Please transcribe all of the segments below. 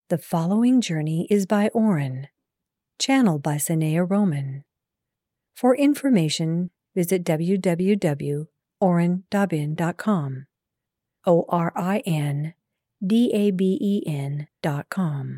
The following journey is by Oren, channeled by Sanaya Roman. For information, visit www.orindabin.com. ORINDABEN.com.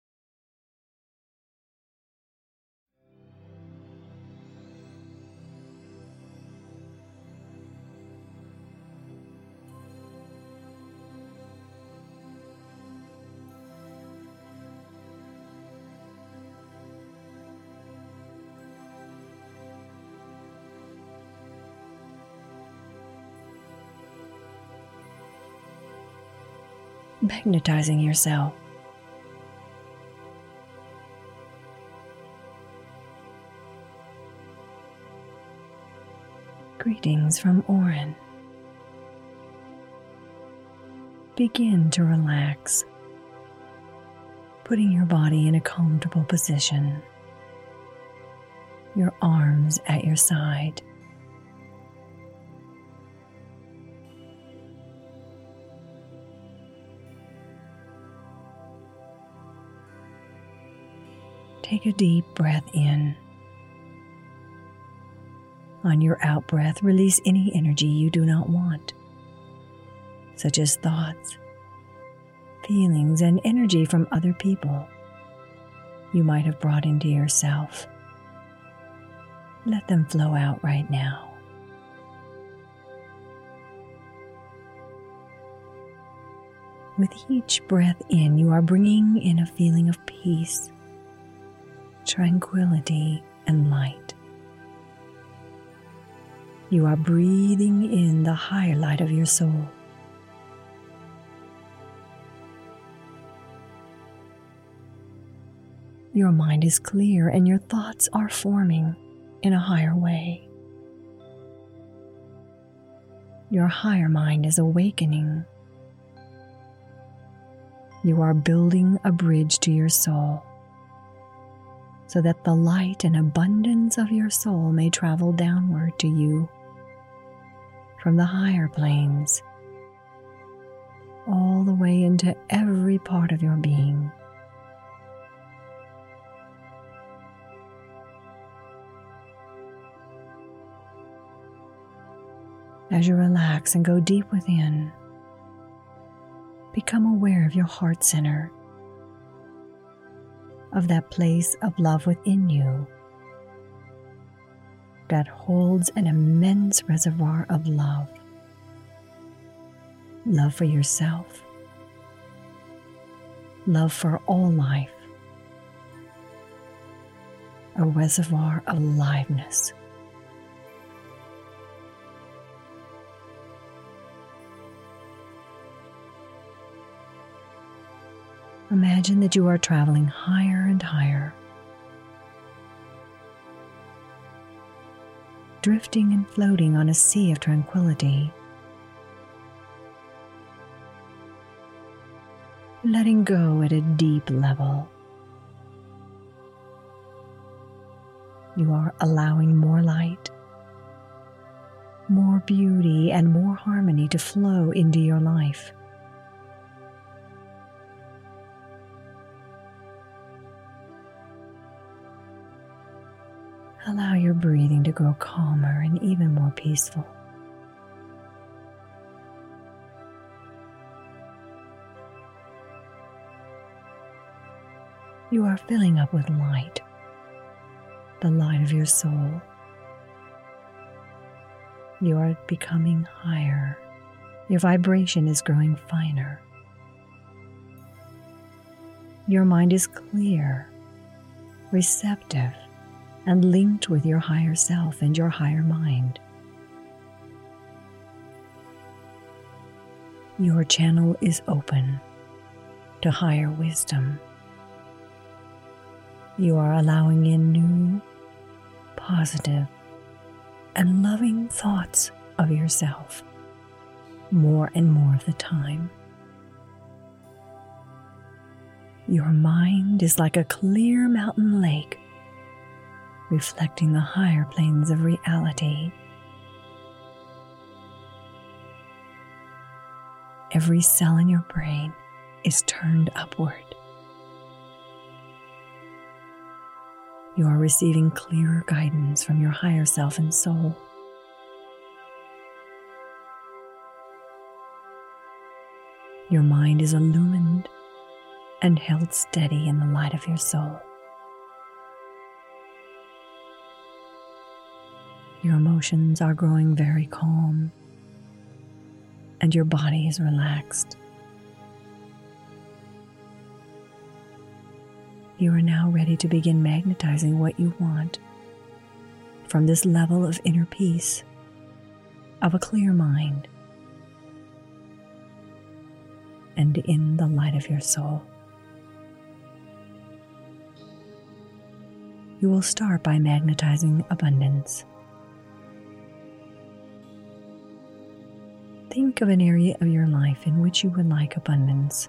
Magnetizing yourself. Greetings from Oren. Begin to relax, putting your body in a comfortable position, your arms at your side. Take a deep breath in. On your out-breath, release any energy you do not want, such as thoughts, feelings, and energy from other people you might have brought into yourself. Let them flow out right now. With each breath in, you are bringing in a feeling of peace, tranquility, and light. You are breathing in the higher light of your soul. Your mind is clear and your thoughts are forming in a higher way. Your higher mind is awakening. You are building a bridge to your soul, so that the light and abundance of your soul may travel downward to you from the higher planes, all the way into every part of your being. As you relax and go deep within, become aware of your heart center, of that place of love within you that holds an immense reservoir of love. Love for yourself, love for all life, a reservoir of aliveness. Imagine that you are traveling higher and higher, drifting and floating on a sea of tranquility, letting go at a deep level. You are allowing more light, more beauty, and more harmony to flow into your life. Allow your breathing to grow calmer and even more peaceful. You are filling up with light, the light of your soul. You are becoming higher. Your vibration is growing finer. Your mind is clear, receptive, and linked with your higher self and your higher mind. Your channel is open to higher wisdom. You are allowing in new, positive, and loving thoughts of yourself more and more of the time. Your mind is like a clear mountain lake, reflecting the higher planes of reality. Every cell in your brain is turned upward You are receiving clearer guidance from your higher self and soul. Your mind is illumined and held steady in the light of your soul. Your emotions are growing very calm, and your body is relaxed. You are now ready to begin magnetizing what you want from this level of inner peace, of a clear mind, and in the light of your soul. You will start by magnetizing abundance. Think of an area of your life in which you would like abundance.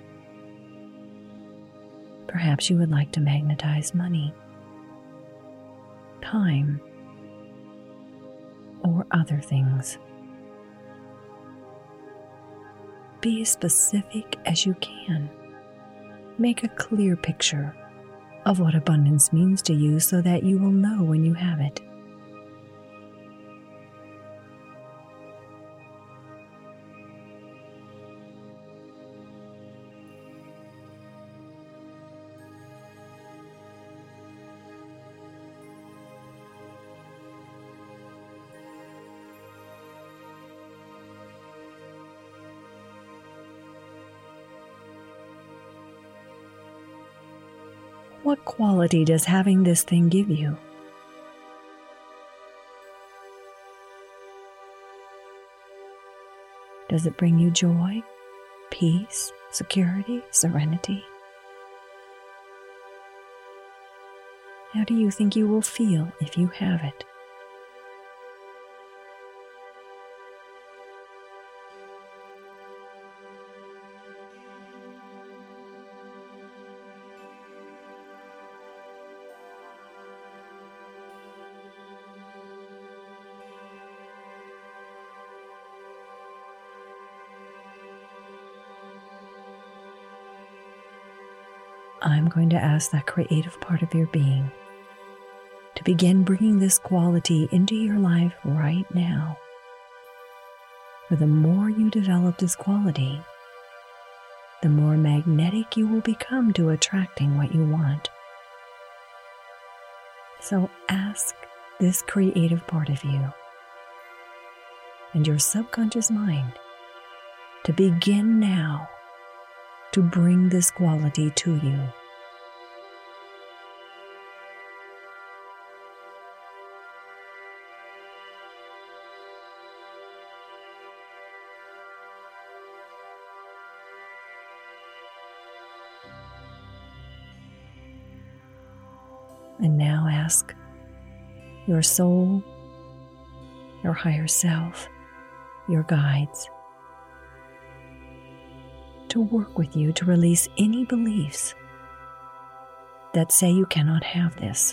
Perhaps you would like to magnetize money, time, or other things. Be as specific as you can. Make a clear picture of what abundance means to you so that you will know when you have it. What quality does having this thing give you? Does it bring you joy, peace, security, serenity? How do you think you will feel if you have it? I'm going to ask that creative part of your being to begin bringing this quality into your life right now. For the more you develop this quality, the more magnetic you will become to attracting what you want. So ask this creative part of you and your subconscious mind to begin now to bring this quality to you. And now ask your soul, your higher self, your guides, to work with you to release any beliefs that say you cannot have this.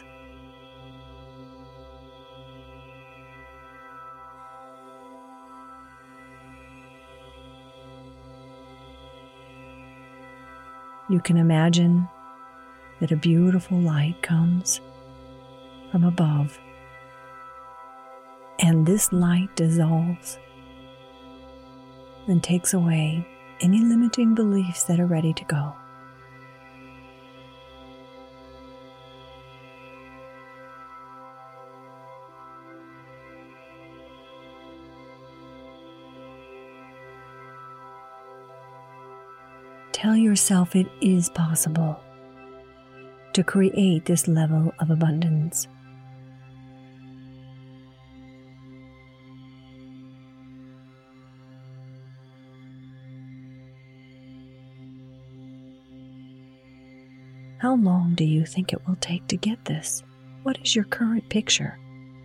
You can imagine that a beautiful light comes from above, and this light dissolves and takes away any limiting beliefs that are ready to go. Tell yourself it is possible to create this level of abundance. How long do you think it will take to get this? What is your current picture?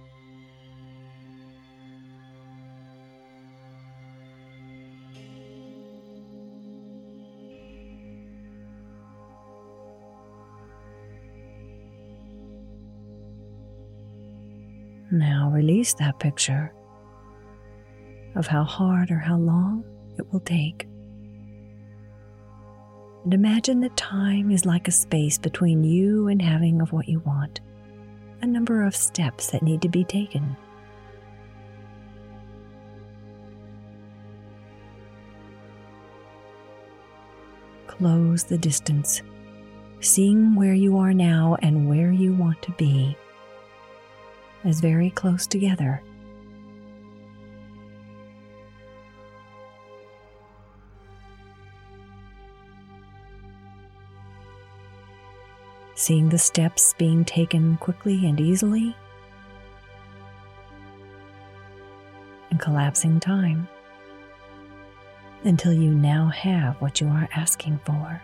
Now release that picture of how hard or how long it will take. And imagine that time is like a space between you and having of what you want. a number of steps that need to be taken. Close the distance, seeing where you are now and where you want to be as very close together. Seeing the steps being taken quickly and easily, and collapsing time until you now have what you are asking for.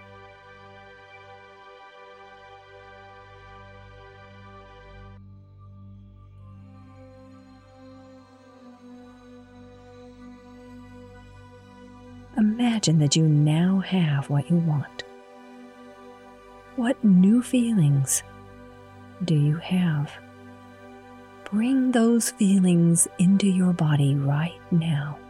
Imagine that you now have what you want. What new feelings do you have? Bring those feelings into your body right now.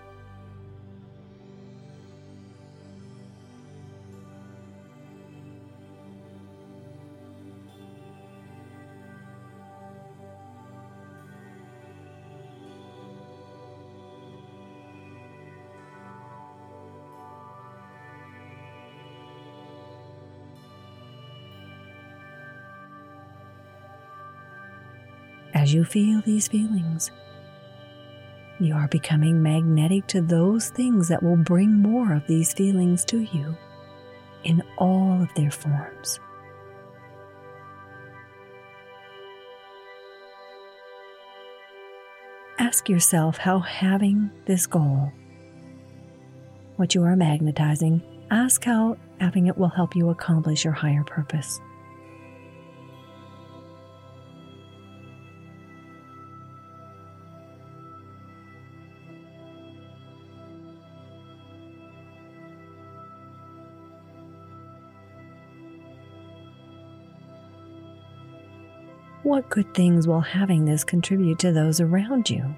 As you feel these feelings, you are becoming magnetic to those things that will bring more of these feelings to you in all of their forms. Ask yourself how having this goal, what you are magnetizing, ask how having it will help you accomplish your higher purpose. What good things will having this contribute to those around you?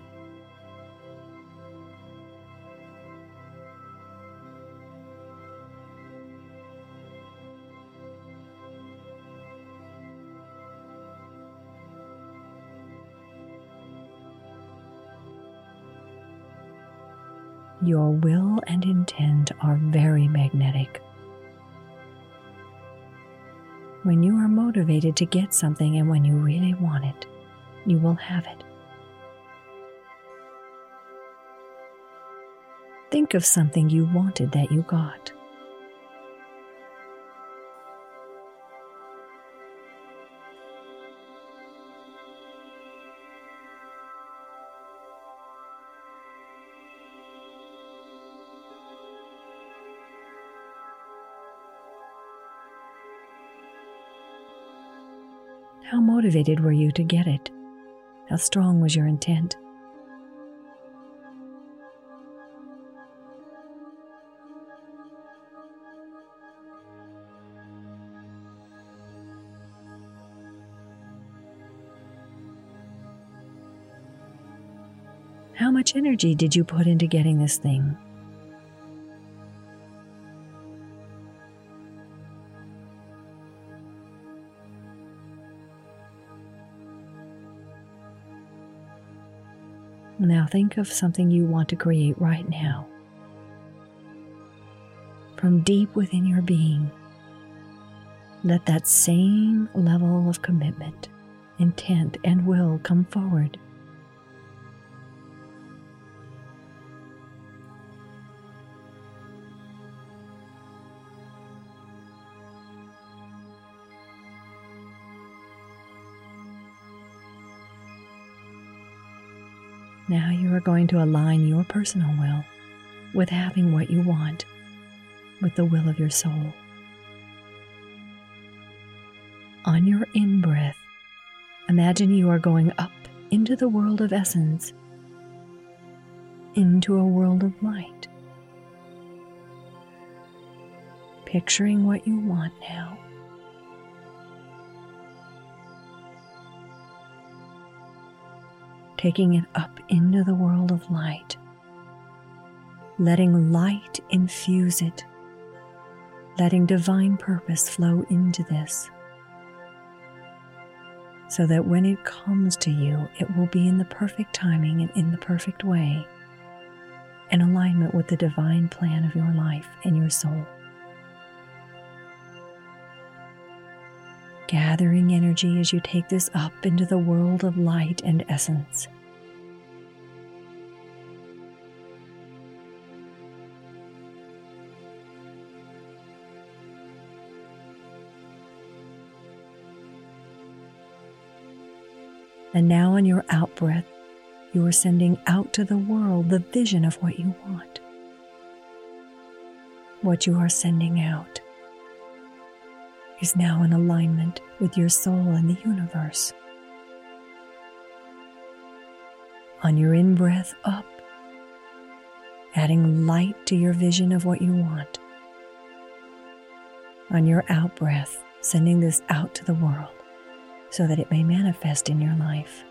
Your will and intent are very magnetic. When you are motivated to get something and when you really want it, you will have it. Think of something you wanted that you got. How motivated were you to get it? How strong was your intent? How much energy did you put into getting this thing? Now think of something you want to create right now. From deep within your being, let that same level of commitment, intent, and will come forward. Now you are going to align your personal will with having what you want, with the will of your soul. On your in-breath, imagine you are going up into the world of essence, into a world of light. Picturing what you want now. Taking it up into the world of light, letting light infuse it, letting divine purpose flow into this. so that when it comes to you, it will be in the perfect timing and in the perfect way, in alignment with the divine plan of your life and your soul. Gathering energy as you take this up into the world of light and essence. And now on your out-breath, you are sending out to the world the vision of what you want. What you are sending out is now in alignment with your soul and the universe. On your in-breath up, adding light to your vision of what you want. On your out-breath, sending this out to the world so that it may manifest in your life.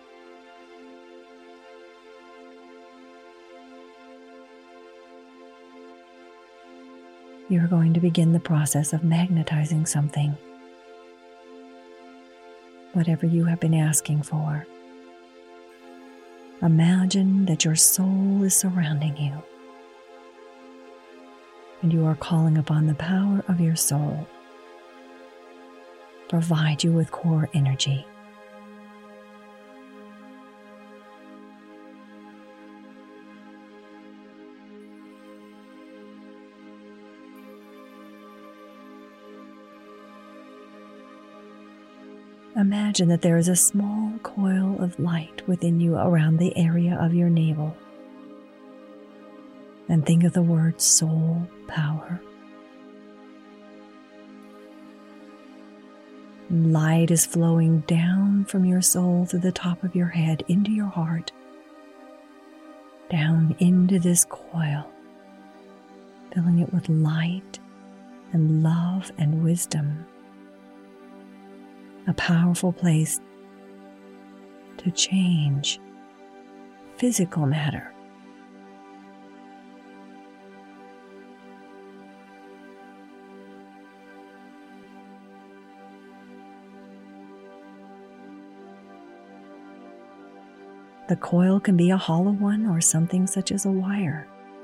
You're going to begin the process of magnetizing something, whatever you have been asking for. Imagine that your soul is surrounding you, and you are calling upon the power of your soul. Provide you with core energy. Imagine that there is a small coil of light within you around the area of your navel. And think of the word soul power. Light is flowing down from your soul through the top of your head into your heart, down into this coil, filling it with light and love and wisdom. A powerful place to change physical matter. The coil can be a hollow one or something such as a wire.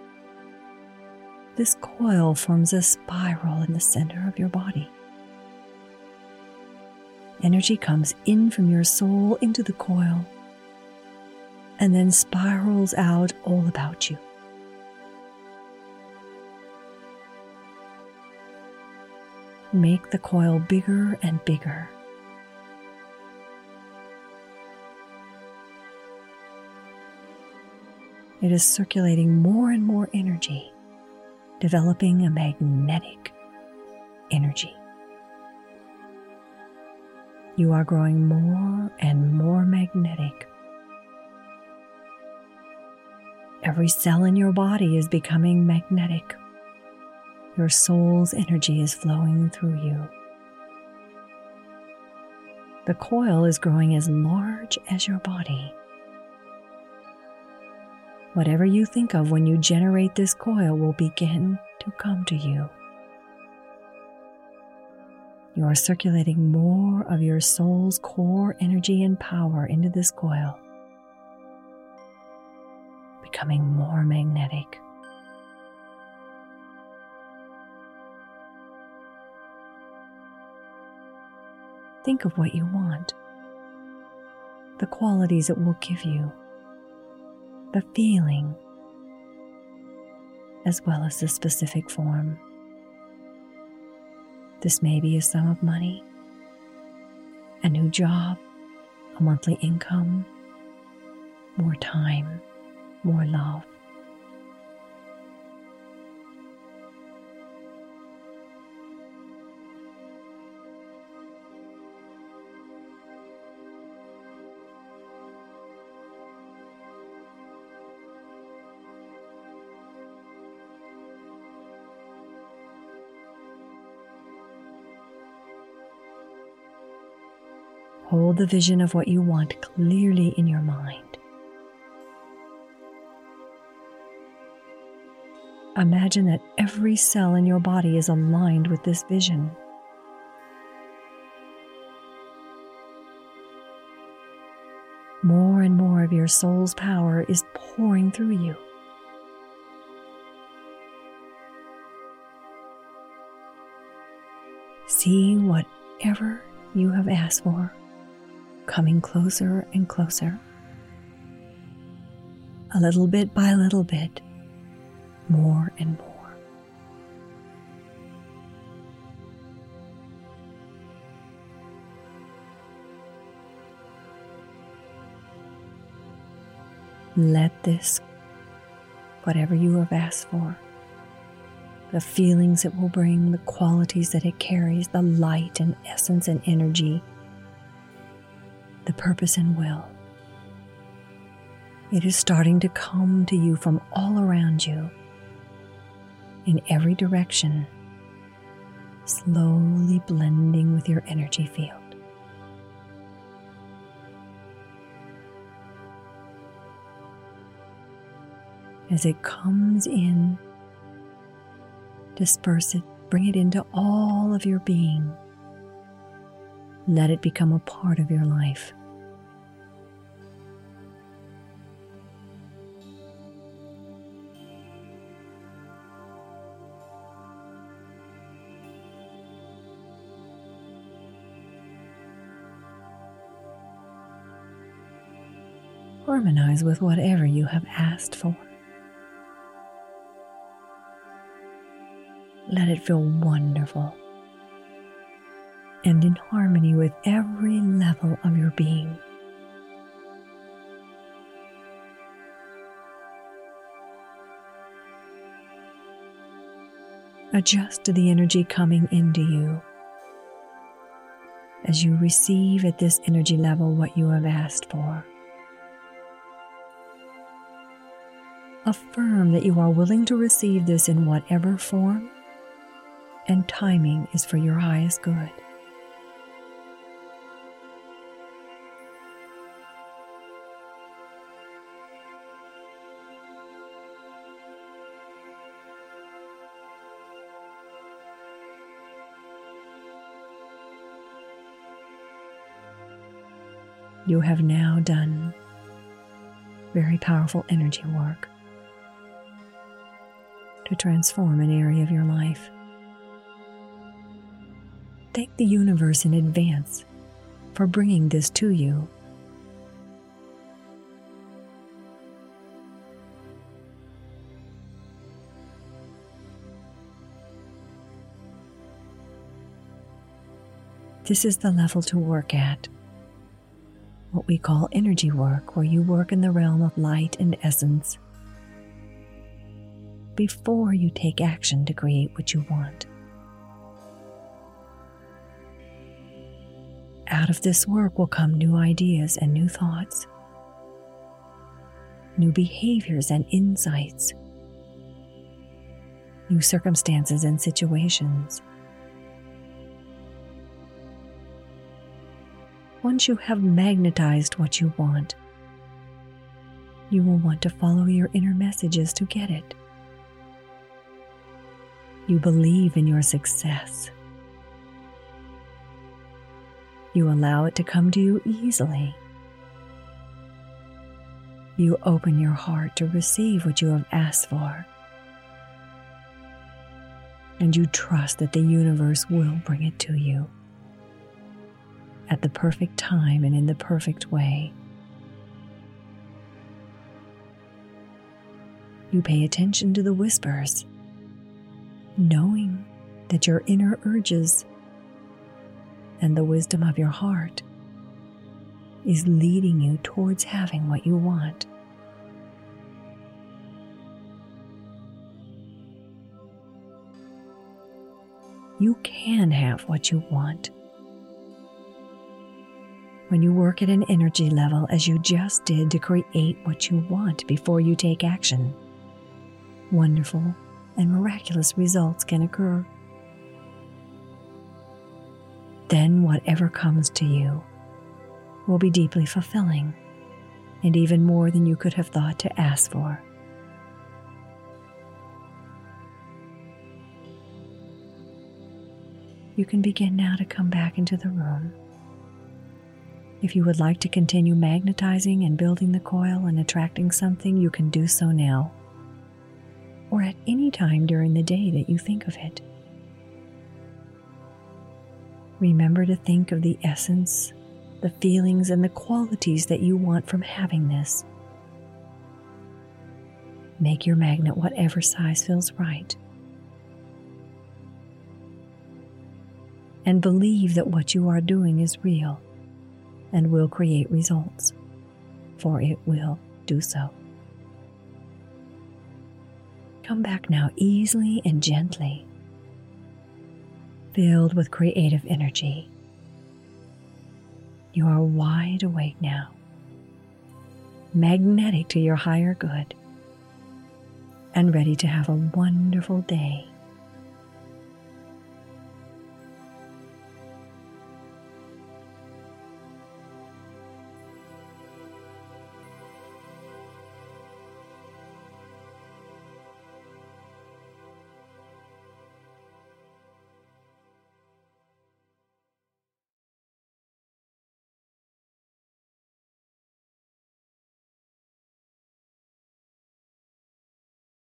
This coil forms a spiral in the center of your body. Energy comes in from your soul into the coil and then spirals out all about you. Make the coil bigger and bigger. It is circulating more and more energy, developing a magnetic energy. You are growing more and more magnetic. Every cell in your body is becoming magnetic. Your soul's energy is flowing through you. The coil is growing as large as your body. Whatever you think of when you generate this coil will begin to come to you. You are circulating more of your soul's core energy and power into this coil, becoming more magnetic. Think of what you want, the qualities it will give you, the feeling, as well as the specific form. This may be a sum of money, a new job, a monthly income, more time, more love. Hold the vision of what you want clearly in your mind. Imagine that every cell in your body is aligned with this vision. and more of your soul's power is pouring through you. See whatever you have asked for coming closer and closer, a little bit by little bit, more and more. Let this, whatever you have asked for, the feelings it will bring, the qualities that it carries, the light and essence and energy, the purpose and will, it is starting to come to you from all around you, in every direction, slowly blending with your energy field. As it comes in, disperse it, bring it into all of your being. Let it become a part of your life. Harmonize with whatever you have asked for. Let it feel wonderful and in harmony with every level of your being. Adjust to the energy coming into you as you receive at this energy level what you have asked for. Affirm that you are willing to receive this in whatever form and timing is for your highest good. You have now done very powerful energy work to transform an area of your life. Thank the universe in advance for bringing this to you. This is the level to work at, what we call energy work, where you work in the realm of light and essence before you take action to create what you want. Out of this work will come new ideas and new thoughts, new behaviors and insights, new circumstances and situations. Once you have magnetized what you want, you will want to follow your inner messages to get it. You believe in your success. You allow it to come to you easily. You open your heart to receive what you have asked for. And you trust that the universe will bring it to you at the perfect time and in the perfect way. You pay attention to the whispers, knowing that your inner urges and the wisdom of your heart is leading you towards having what you want. You can have what you want. When you work at an energy level as you just did to create what you want before you take action, wonderful and miraculous results can occur. Then whatever comes to you will be deeply fulfilling and even more than you could have thought to ask for. You can begin now to come back into the room. If you would like to continue magnetizing and building the coil and attracting something, you can do so now, or at any time during the day that you think of it. Remember to think of the essence, the feelings, and the qualities that you want from having this. Make your magnet whatever size feels right. And believe that what you are doing is real and will create results, for it will do so. Come back now easily and gently, filled with creative energy. You are wide awake now, magnetic to your higher good, and ready to have a wonderful day.